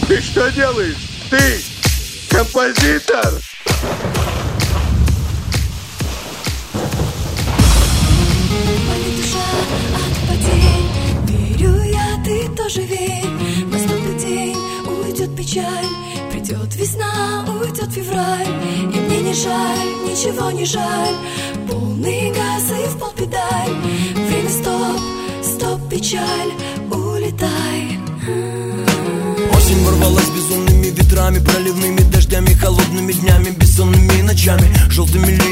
Ты что делаешь? Ты композитор? Болит душа от потерь. Верю я, ты тоже верь. Наступит день, уйдет печаль. Придет весна, уйдет февраль. И мне не жаль, ничего не жаль. Полный газ и в пол педаль. Время стоп, стоп, печаль, улетай. Осень ворвалась безумными ветрами, проливными дождями, холодными днями, бессонными ночами, желтыми